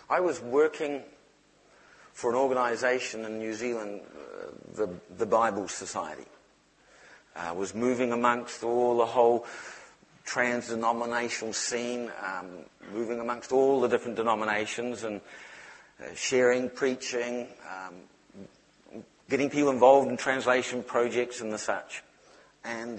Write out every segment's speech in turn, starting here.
I was working for an organisation in New Zealand, the Bible Society. I was moving amongst the whole trans-denominational scene, moving amongst all the different denominations and sharing, preaching, getting people involved in translation projects and the such. And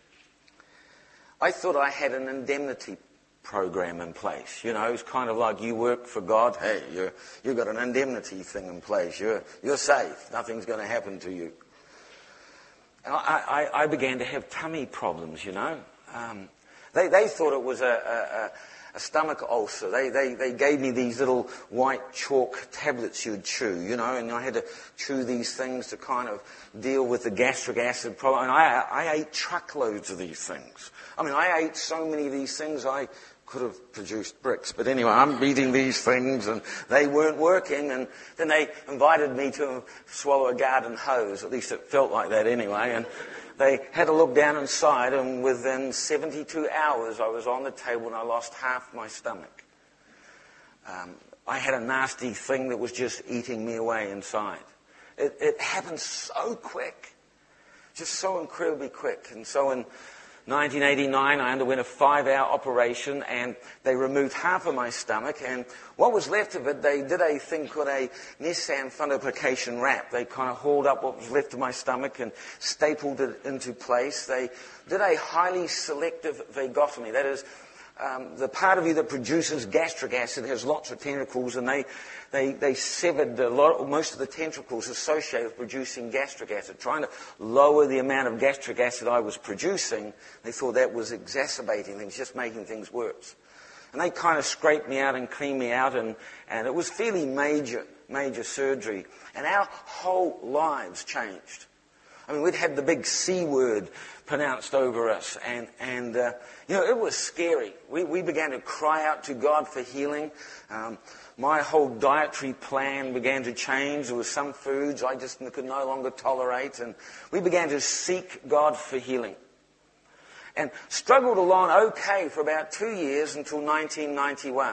I thought I had an indemnity program in place. You know, it's kind of like you work for God. Hey, you've got an indemnity thing in place. You're safe. Nothing's going to happen to you. And I began to have tummy problems, you know. They thought it was a stomach ulcer. They gave me these little white chalk tablets you'd chew, you know, and I had to chew these things to kind of deal with the gastric acid problem. And I ate truckloads of these things. I mean, I ate so many of these things I could have produced bricks. But anyway, I'm eating these things and they weren't working. And then they invited me to swallow a garden hose. At least it felt like that anyway. And they had a look down inside, and within 72 hours I was on the table and I lost half my stomach. I had a nasty thing that was just eating me away inside. It happened so quick, just so incredibly quick. And so in 1989 I underwent a 5-hour operation and they removed half of my stomach, and what was left of it, they did a thing called a Nissan fundoplication wrap. They kind of hauled up what was left of my stomach and stapled it into place. They did a highly selective vagotomy. That is, the part of you that produces gastric acid has lots of tentacles, and they severed most of the tentacles associated with producing gastric acid, trying to lower the amount of gastric acid I was producing. They thought that was exacerbating things, just making things worse. And they kind of scraped me out and cleaned me out, and it was fairly major surgery. And our whole lives changed. I mean, we'd had the big C word pronounced over us, and you know, it was scary. We began to cry out to God for healing. My whole dietary plan began to change. There were some foods I just could no longer tolerate, and we began to seek God for healing. And struggled along okay for about 2 years until 1991.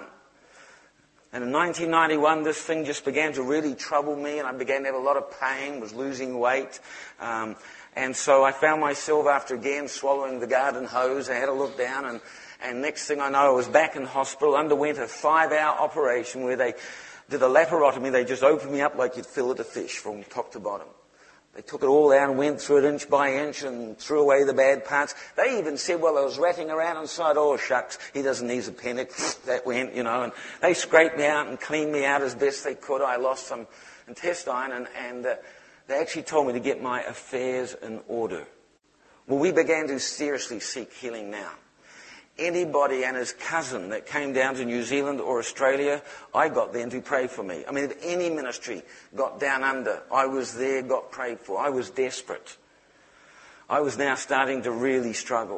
And in 1991, this thing just began to really trouble me, and I began to have a lot of pain, was losing weight. And so I found myself, after again swallowing the garden hose, I had a look down, and next thing I know, I was back in hospital, underwent a 5-hour operation where they did a laparotomy. They just opened me up like you'd fillet a fish from top to bottom. They took it all out and went through it inch by inch and threw away the bad parts. They even said, well, I was ratting around inside, oh, shucks, he doesn't need his appendix. That went, you know, and they scraped me out and cleaned me out as best they could. I lost some intestine, and they actually told me to get my affairs in order. Well, we began to seriously seek healing now. Anybody and his cousin that came down to New Zealand or Australia, I got them to pray for me. I mean, if any ministry got down under, I was there, got prayed for. I was desperate. I was now starting to really struggle.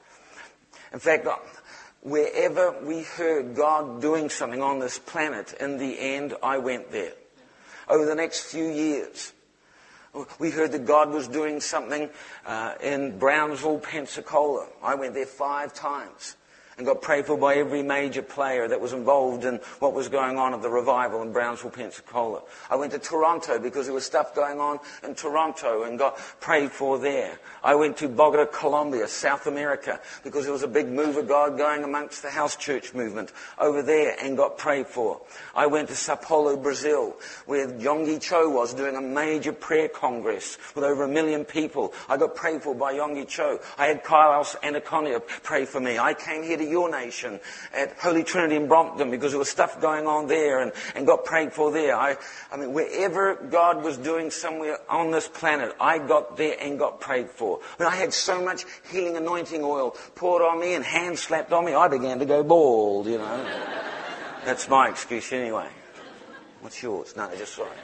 In fact, wherever we heard God doing something on this planet, in the end, I went there. Over the next few years, we heard that God was doing something in Brownsville, Pensacola. I went there 5 times and got prayed for by every major player that was involved in what was going on at the revival in Brownsville, Pensacola. I went to Toronto because there was stuff going on in Toronto and got prayed for there. I went to Bogota, Colombia, South America, because there was a big move of God going amongst the house church movement over there and got prayed for. I went to Sao Paulo, Brazil, where Yonggi Cho was doing a major prayer congress with over 1 million people. I got prayed for by Yonggi Cho. I had Carlos Anaconda pray for me. I came here to your nation at Holy Trinity in Brompton because there was stuff going on there and got prayed for there. I mean, wherever God was doing somewhere on this planet, I got there and got prayed for. When I had so much healing anointing oil poured on me and hands slapped on me, I began to go bald, you know. That's my excuse anyway. What's yours? No, just sorry.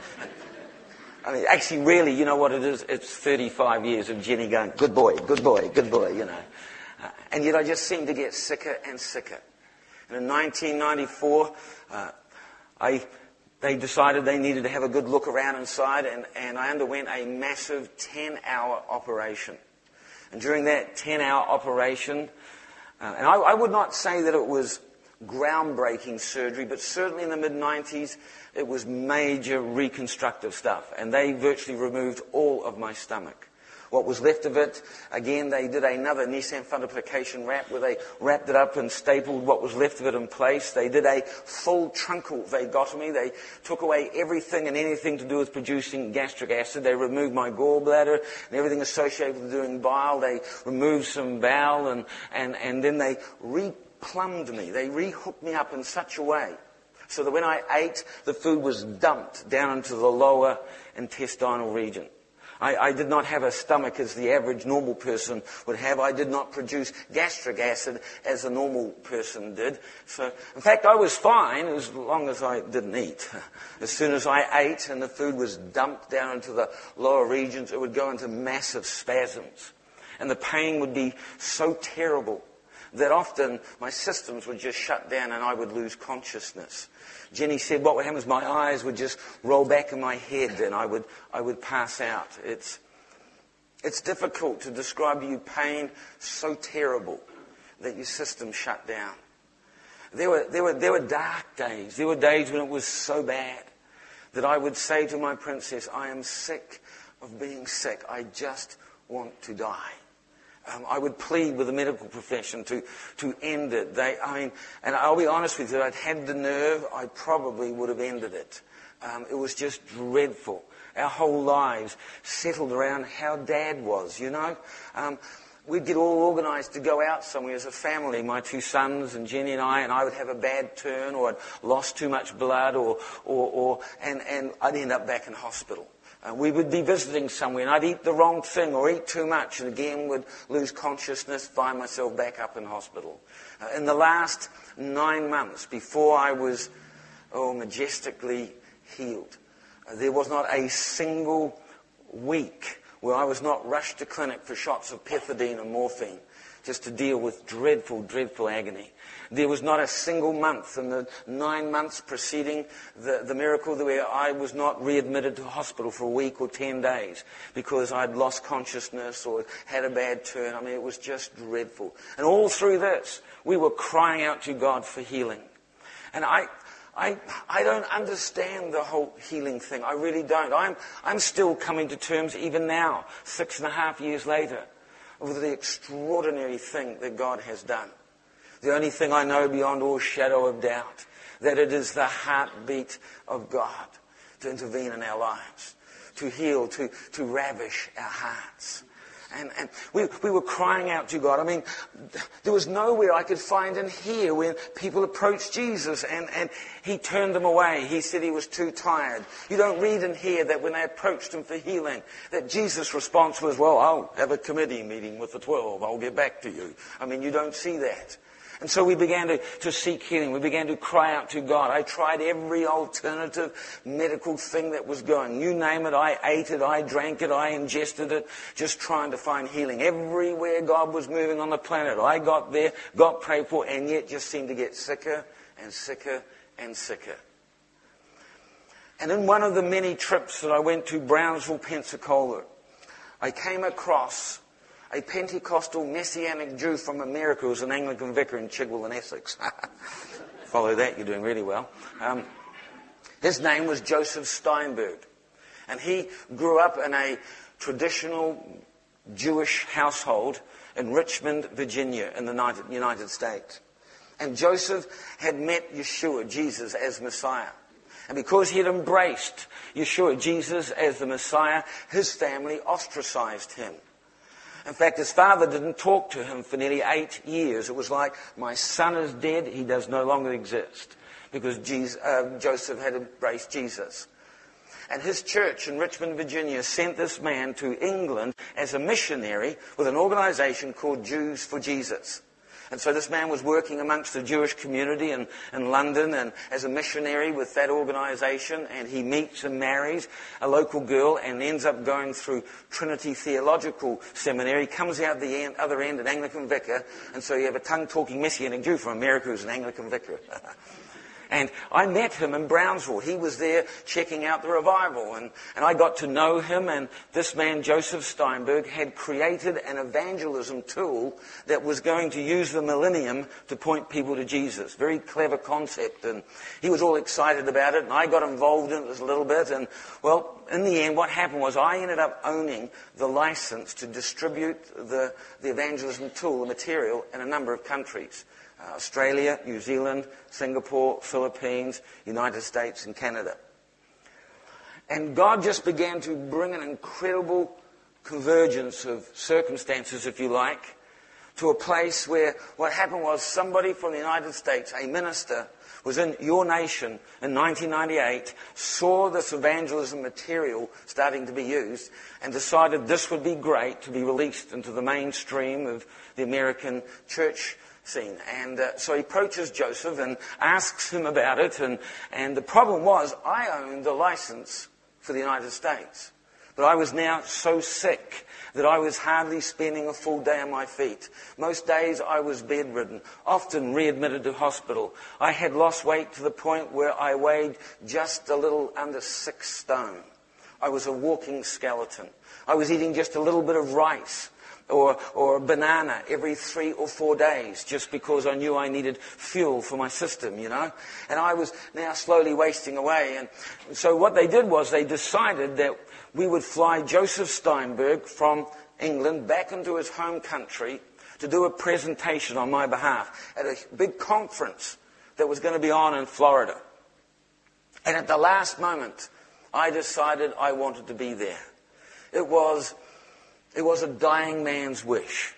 I mean, actually, really, you know what it is? It's 35 years of Jenny going, good boy, good boy, good boy, you know. And yet I just seemed to get sicker and sicker. And in 1994, they decided they needed to have a good look around inside, and I underwent a massive 10-hour operation. And during that 10-hour operation, and I would not say that it was groundbreaking surgery, but certainly in the mid-90s, it was major reconstructive stuff. And they virtually removed all of my stomach. What was left of it, again, they did another Nissan fundoplication wrap where they wrapped it up and stapled what was left of it in place. They did a full truncal vagotomy. They took away everything and anything to do with producing gastric acid. They removed my gallbladder and everything associated with doing bile. They removed some bowel and then they replumbed me. They rehooked me up in such a way so that when I ate, the food was dumped down into the lower intestinal region. I did not have a stomach as the average normal person would have. I did not produce gastric acid as a normal person did. So, in fact, I was fine as long as I didn't eat. As soon as I ate and the food was dumped down into the lower regions, it would go into massive spasms. And the pain would be so terrible that often my systems would just shut down and I would lose consciousness. Jenny said what would happen is my eyes would just roll back in my head and I would pass out. It's difficult to describe to you pain so terrible that your system shut down. There were dark days. There were days when it was so bad that I would say to my princess, I am sick of being sick. I just want to die. I would plead with the medical profession to end it. And I'll be honest with you, if I'd had the nerve, I probably would have ended it. It was just dreadful. Our whole lives settled around how Dad was, you know. We'd get all organised to go out somewhere as a family, my two sons and Jenny and I would have a bad turn or I'd lost too much blood and I'd end up back in hospital. We would be visiting somewhere and I'd eat the wrong thing or eat too much and again would lose consciousness, find myself back up in hospital. In the last 9 months before I was majestically healed, there was not a single week where I was not rushed to clinic for shots of pethidine and morphine just to deal with dreadful, dreadful agony. There was not a single month in the 9 months preceding the miracle where I was not readmitted to hospital for a week or 10 days because I'd lost consciousness or had a bad turn. I mean, it was just dreadful. And all through this, we were crying out to God for healing. And I don't understand the whole healing thing. I really don't. I'm still coming to terms even now, 6.5 years later, with the extraordinary thing that God has done. The only thing I know beyond all shadow of doubt, that it is the heartbeat of God to intervene in our lives, to heal, to ravish our hearts. And we were crying out to God. I mean, there was nowhere I could find in here when people approached Jesus and he turned them away. He said he was too tired. You don't read in here that when they approached him for healing, that Jesus' response was, well, I'll have a committee meeting with the 12. I'll get back to you. I mean, you don't see that. And so we began to seek healing. We began to cry out to God. I tried every alternative medical thing that was going. You name it, I ate it, I drank it, I ingested it, just trying to find healing. Everywhere God was moving on the planet, I got there, got prayed for, and yet just seemed to get sicker and sicker and sicker. And in one of the many trips that I went to Brownsville, Pensacola, I came across a Pentecostal Messianic Jew from America who was an Anglican vicar in Chigwell in Essex. Follow that, you're doing really well. His name was Joseph Steinberg. And he grew up in a traditional Jewish household in Richmond, Virginia, in the United States. And Joseph had met Yeshua, Jesus, as Messiah. And because he had embraced Yeshua, Jesus, as the Messiah, his family ostracized him. In fact, his father didn't talk to him for nearly 8 years. It was like, my son is dead, he does no longer exist. Because Joseph had embraced Jesus. And his church in Richmond, Virginia sent this man to England as a missionary with an organization called Jews for Jesus. And so this man was working amongst the Jewish community in London and as a missionary with that organization, and he meets and marries a local girl and ends up going through Trinity Theological Seminary, comes out the other end an Anglican vicar, and so you have a tongue-talking Messianic Jew from America who's an Anglican vicar. And I met him in Brownsville. He was there checking out the revival. And I got to know him. And this man, Joseph Steinberg, had created an evangelism tool that was going to use the millennium to point people to Jesus. Very clever concept. And he was all excited about it. And I got involved in it a little bit. And, well, in the end, what happened was I ended up owning the license to distribute the evangelism tool, the material, in a number of countries. Australia, New Zealand, Singapore, Philippines, United States, and Canada. And God just began to bring an incredible convergence of circumstances, if you like, to a place where what happened was somebody from the United States, a minister, was in your nation in 1998, saw this evangelism material starting to be used, and decided this would be great to be released into the mainstream of the American church scene. And so he approaches Joseph and asks him about it. And the problem was, I owned the license for the United States. But I was now so sick that I was hardly spending a full day on my feet. Most days I was bedridden, often readmitted to hospital. I had lost weight to the point where I weighed just a little under 6 stone. I was a walking skeleton. I was eating just a little bit of rice or a banana every 3 or 4 days, just because I knew I needed fuel for my system, you know. And I was now slowly wasting away. And so what they did was they decided that we would fly Joseph Steinberg from England back into his home country to do a presentation on my behalf at a big conference that was going to be on in Florida. And at the last moment, I decided I wanted to be there. It was a dying man's wish.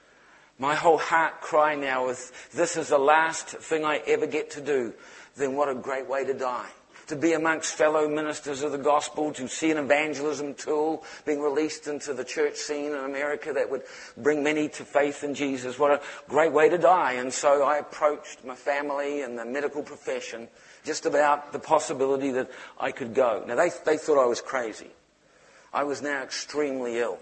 My whole heart cry now is, this is the last thing I ever get to do. Then what a great way to die. To be amongst fellow ministers of the gospel, to see an evangelism tool being released into the church scene in America that would bring many to faith in Jesus. What a great way to die. And so I approached my family and the medical profession just about the possibility that I could go. Now, they thought I was crazy. I was now extremely ill.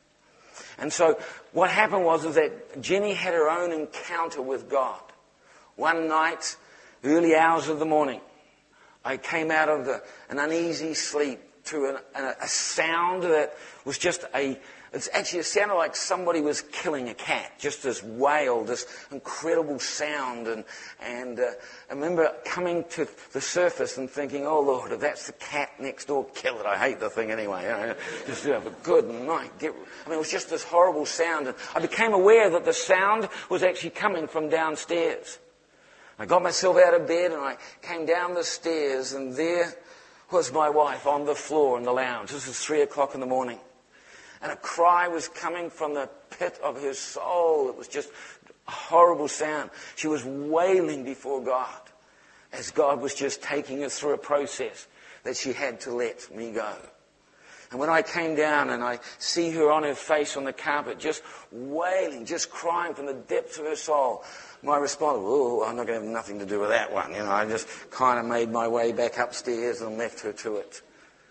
And so what happened was that Jenny had her own encounter with God. One night, early hours of the morning, I came out of an uneasy sleep to a sound that was just it sounded like somebody was killing a cat. Just this wail, this incredible sound. And I remember coming to the surface and thinking, oh Lord, if that's the cat next door, kill it. I hate the thing anyway. You know, just have a good night. It was just this horrible sound. And I became aware that the sound was actually coming from downstairs. I got myself out of bed and I came down the stairs, and there was my wife on the floor in the lounge. This was 3:00 in the morning. And a cry was coming from the pit of her soul. It was just a horrible sound. She was wailing before God as God was just taking her through a process that she had to let me go. And when I came down and I see her on her face on the carpet, just wailing, just crying from the depths of her soul, my response, oh, I'm not going to have nothing to do with that one. You know, I just kind of made my way back upstairs and left her to it.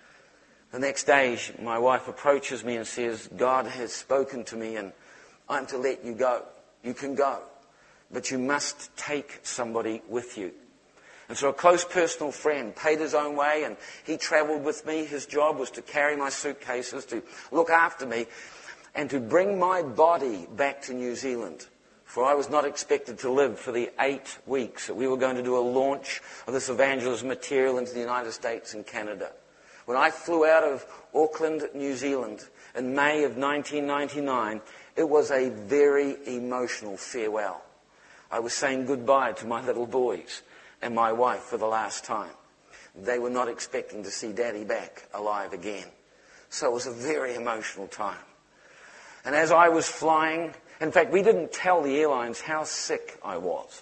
The next day, my wife approaches me and says, God has spoken to me and I'm to let you go. You can go, but you must take somebody with you. And so a close personal friend paid his own way, and he travelled with me. His job was to carry my suitcases, to look after me, and to bring my body back to New Zealand. For I was not expected to live for the 8 weeks that we were going to do a launch of this evangelism material into the United States and Canada. When I flew out of Auckland, New Zealand in May of 1999, it was a very emotional farewell. I was saying goodbye to my little boys and my wife for the last time. They were not expecting to see Daddy back alive again. So it was a very emotional time. And as I was flying, in fact, we didn't tell the airlines how sick I was.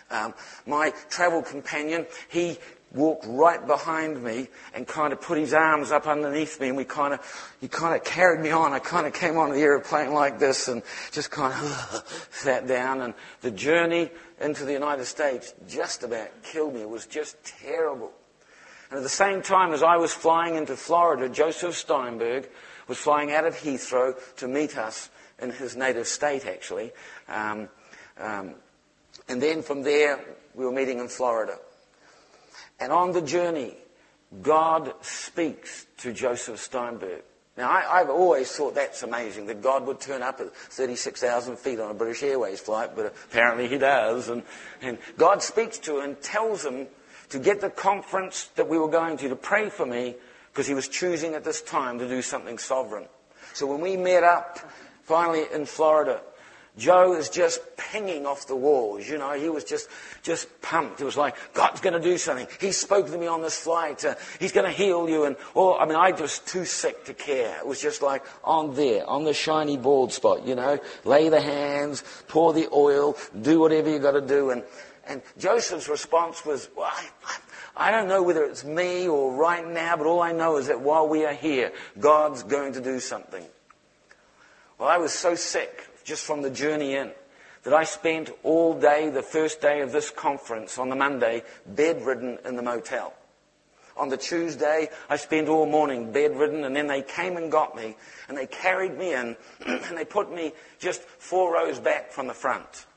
My travel companion, he walked right behind me and kind of put his arms up underneath me, and he kind of carried me on. I kind of came onto the airplane like this and just kind of sat down. And the journey into the United States just about killed me. It was just terrible. And at the same time as I was flying into Florida, Joseph Steinberg was flying out of Heathrow to meet us in his native state, actually. And then from there, we were meeting in Florida. And on the journey, God speaks to Joseph Steinberg. Now, I've always thought that's amazing, that God would turn up at 36,000 feet on a British Airways flight, but apparently he does. And God speaks to him and tells him to get the conference that we were going to pray for me, because he was choosing at this time to do something sovereign. So when we met up, finally in Florida, Joe is just pinging off the walls. You know, he was just pumped. It was like, God's going to do something. He spoke to me on this flight. He's going to heal you. And I was too sick to care. It was just like on the shiny bald spot, you know. Lay the hands, pour the oil, do whatever you got to do. And Joseph's response was, well, I don't know whether it's me or right now, but all I know is that while we are here, God's going to do something. Well, I was so sick just from the journey in, that I spent all day, the first day of this conference, on the Monday, bedridden in the motel. On the Tuesday, I spent all morning bedridden, and then they came and got me, and they carried me in, and they put me just 4 rows back from the front.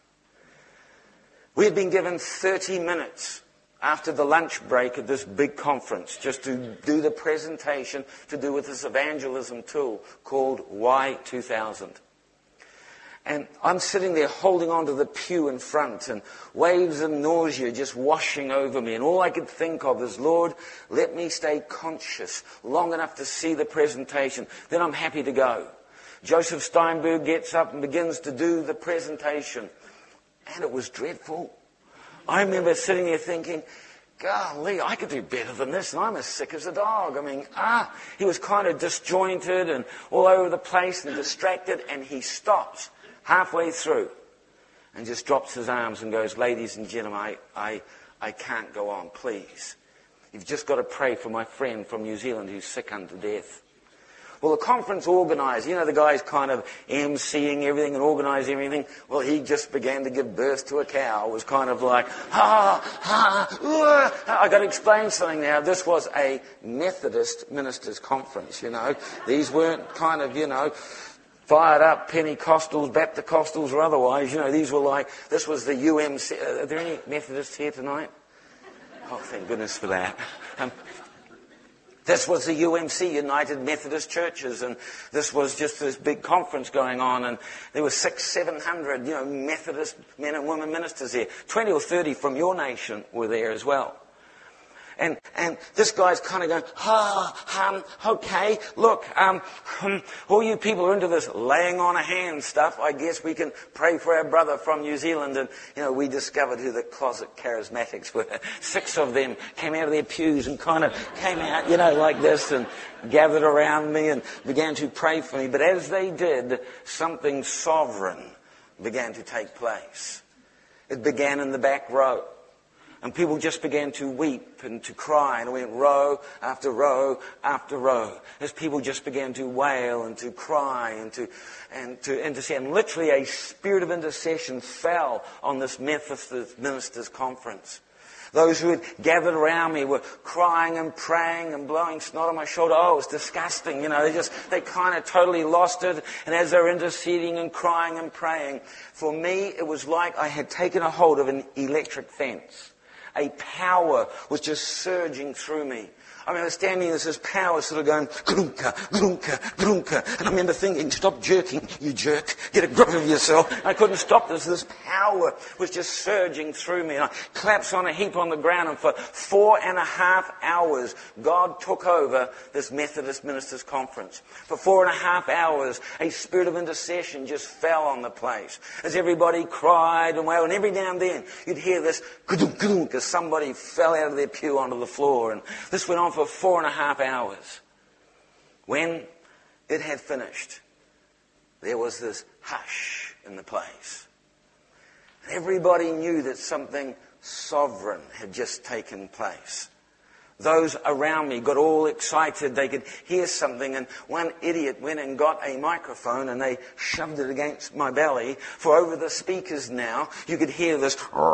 We had been given 30 minutes after the lunch break at this big conference just to do the presentation to do with this evangelism tool called Y2000. And I'm sitting there holding on to the pew in front, and waves of nausea just washing over me. And all I could think of is, Lord, let me stay conscious long enough to see the presentation. Then I'm happy to go. Joseph Steinberg gets up and begins to do the presentation. And it was dreadful. I remember sitting there thinking, golly, I could do better than this, and I'm as sick as a dog. He was kind of disjointed and all over the place and distracted, and he stops halfway through and just drops his arms and goes, ladies and gentlemen, I can't go on, please. You've just got to pray for my friend from New Zealand who's sick unto death. Well, the conference organizer, you know, the guy's kind of emceeing everything and organising everything. Well, he just began to give birth to a cow. It was kind of like, I got to explain something now. This was a Methodist ministers' conference, you know. These weren't kind of, you know, fired up Pentecostals, Baptistals or otherwise. You know, these were like, this was the UMC. Are there any Methodists here tonight? Oh, thank goodness for that. This was the UMC, United Methodist Churches, and this was just this big conference going on, and there were 600-700, you know, Methodist men and women ministers there. 20 or 30 from your nation were there as well. And this guy's kind of going, okay, look, all you people are into this laying on of hands stuff. I guess we can pray for our brother from New Zealand. And, you know, we discovered who the closet charismatics were. 6 of them came out of their pews and kind of came out, you know, like this and gathered around me and began to pray for me. But as they did, something sovereign began to take place. It began in the back row. And people just began to weep and to cry, and it went row after row after row, as people just began to wail and to cry and to intercede. And literally a spirit of intercession fell on this Methodist ministers' conference. Those who had gathered around me were crying and praying and blowing snot on my shoulder. Oh, it was disgusting. You know, they kind of totally lost it. And as they were interceding and crying and praying, for me, it was like I had taken a hold of an electric fence. A power was just surging through me. I remember standing, there's this power sort of going, grunka, grunka, grunka. And I remember thinking, stop jerking, you jerk. Get a grip of yourself. I couldn't stop this. This power was just surging through me. And I collapsed on a heap on the ground. And for 4.5 hours, God took over this Methodist ministers' conference. For 4.5 hours, a spirit of intercession just fell on the place. As everybody cried and wailed. And every now and then, you'd hear this, grunk, as somebody fell out of their pew onto the floor. And this went on for 4.5 hours. When it had finished, there was this hush in the place. And everybody knew that something sovereign had just taken place. those around me got all excited. They could hear something, and one idiot went and got a microphone and they shoved it against my belly. For over the speakers now, you could hear this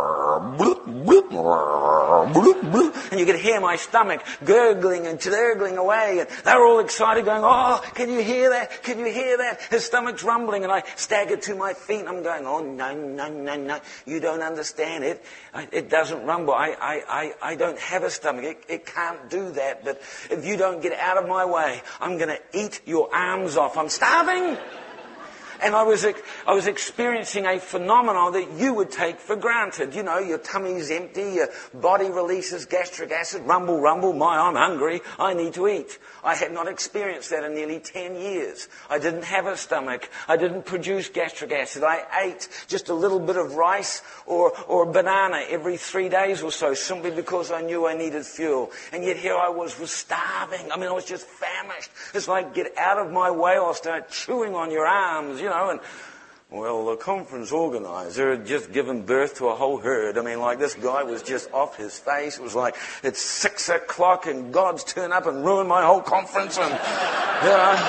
and you could hear my stomach gurgling and gurgling away, and they were all excited, going, "Oh, can you hear that? Can you hear that? His stomach's rumbling." And I staggered to my feet and I'm going, "Oh, no, you don't understand it. It doesn't rumble. I don't have a stomach. It can't do that. But if you don't get out of my way, I'm going to eat your arms off. I'm starving." And I was experiencing a phenomenon that you would take for granted. You know, your tummy's empty, your body releases gastric acid, rumble, I'm hungry, I need to eat. I had not experienced that in nearly 10 years. I didn't have a stomach. I didn't produce gastric acid. I ate just a little bit of rice or a banana every 3 days or so, simply because I knew I needed fuel. And yet here I was starving. I mean, I was just famished. It's like, get out of my way, I'll start chewing on your arms, you know. And well, the conference organizer had just given birth to a whole herd. I mean, like, this guy was just off his face. It was like, it's 6 o'clock and God's turned up and ruined my whole conference. And, you know,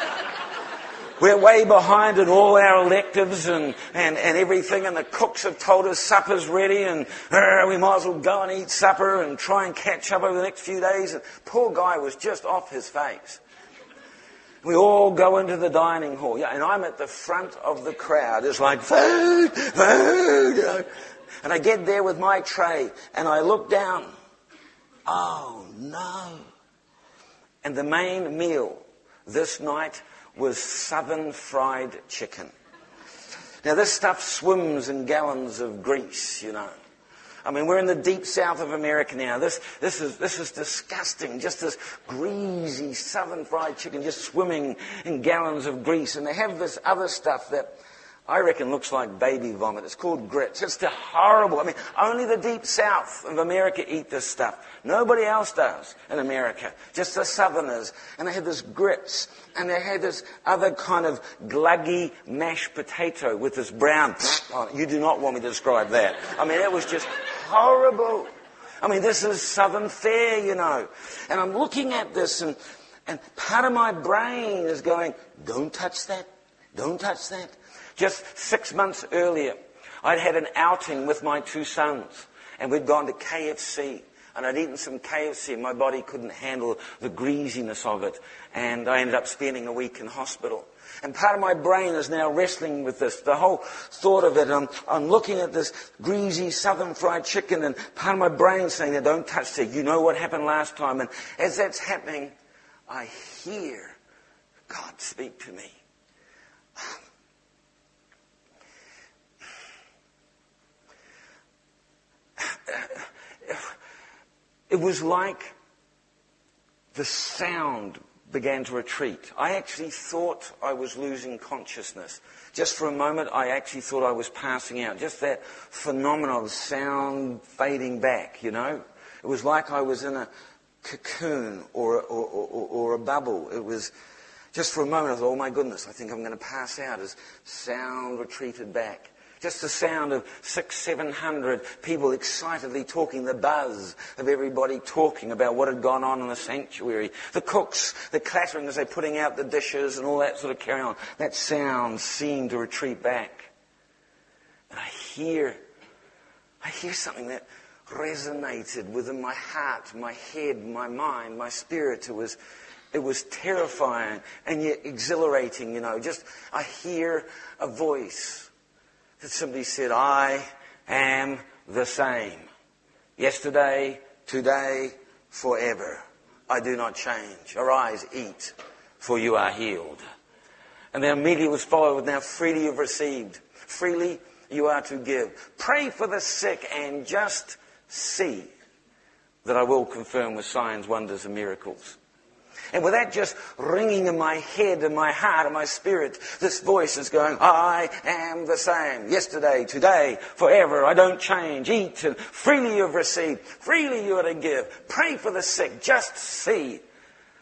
we're way behind in all our electives and everything. And the cooks have told us supper's ready, and we might as well go and eat supper and try and catch up over the next few days. And poor guy was just off his face. We all go into the dining hall, and I'm at the front of the crowd. It's like, food, you know. And I get there with my tray, and I look down. Oh, no. And the main meal this night was southern fried chicken. Now, this stuff swims in gallons of grease, you know. I mean, we're in the deep south of America now. This is disgusting. Just this greasy southern fried chicken just swimming in gallons of grease. And they have this other stuff that I reckon looks like baby vomit. It's called grits. It's horrible. I mean, only the deep south of America eat this stuff. Nobody else does in America. Just the southerners. And they had this grits. And they had this other kind of gluggy mashed potato with this brown... Oh, you do not want me to describe that. I mean, it was just horrible. I mean, this is southern fare, you know. And I'm looking at this, and part of my brain is going, don't touch that. Don't touch that. Just 6 months earlier, I'd had an outing with my 2 sons, and we'd gone to KFC, and I'd eaten some KFC, and my body couldn't handle the greasiness of it, and I ended up spending a week in hospital. And part of my brain is now wrestling with this. The whole thought of it, I'm looking at this greasy southern fried chicken, and part of my brain saying, don't touch that. You know what happened last time. And as that's happening, I hear God speak to me. It was like the sound began to retreat. I actually thought I was losing consciousness. Just for a moment, I actually thought I was passing out. Just that phenomenon of sound fading back, you know. It was like I was in a cocoon or a bubble. It was just for a moment, I thought, oh my goodness, I think I'm going to pass out as sound retreated back. Just the sound of 600-700 people excitedly talking, the buzz of everybody talking about what had gone on in the sanctuary. The cooks, the clattering as they're putting out the dishes and all that sort of carry on. That sound seemed to retreat back. And I hear something that resonated within my heart, my head, my mind, my spirit. It was terrifying and yet exhilarating, you know. Just, I hear a voice that simply said, I am the same. Yesterday, today, forever. I do not change. Arise, eat, for you are healed. And then immediately was followed with, now freely you've received. Freely you are to give. Pray for the sick and just see that I will confirm with signs, wonders and miracles. And with that just ringing in my head and my heart and my spirit, this voice is going, I am the same. Yesterday, today, forever. I don't change. Eat and freely you have received. Freely you are to give. Pray for the sick. Just see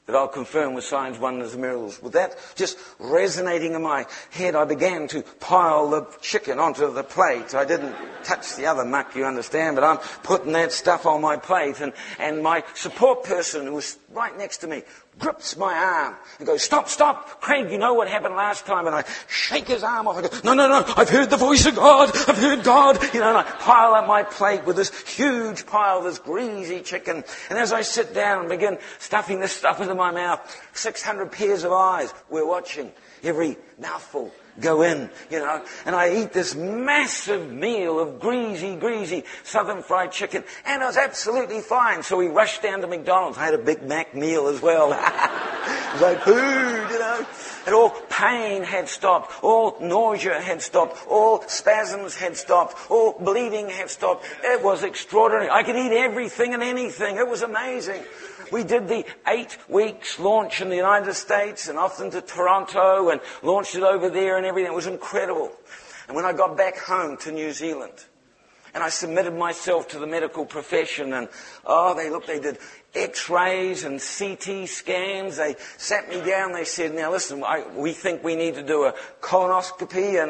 that I'll confirm with signs, wonders, and miracles. With that just resonating in my head, I began to pile the chicken onto the plate. I didn't touch the other muck, you understand, but I'm putting that stuff on my plate. And my support person, who was right next to me, grips my arm and goes, stop, Craig, you know what happened last time. And I shake his arm off. I go, no, I've heard the voice of God. I've heard God. And I pile up my plate with this huge pile of this greasy chicken. And as I sit down and begin stuffing this stuff into my mouth, 600 pairs of eyes were watching every mouthful go in, and I eat this massive meal of greasy southern fried chicken, and I was absolutely fine. So we rushed down to McDonald's. I had a Big Mac meal as well. It was like food, and all pain had stopped, all nausea had stopped, all spasms had stopped, all bleeding had stopped. It was extraordinary. I could eat everything and anything. It was amazing. We did the 8 weeks launch in the United States and often to Toronto and launched it over there and everything. It was incredible. And when I got back home to New Zealand and I submitted myself to the medical profession and, they did X-rays and CT scans. They sat me down. They said, now listen, we think we need to do a colonoscopy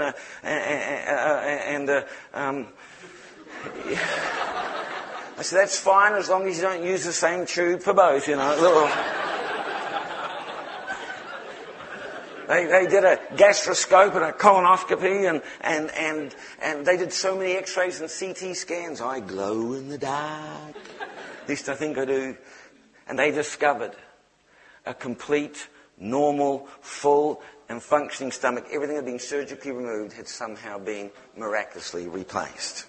I said, that's fine as long as you don't use the same tube for both, They did a gastroscope and a colonoscopy and they did so many X-rays and CT scans. I glow in the dark. At least I think I do. And they discovered a complete, normal, full and functioning stomach. Everything that had been surgically removed had somehow been miraculously replaced.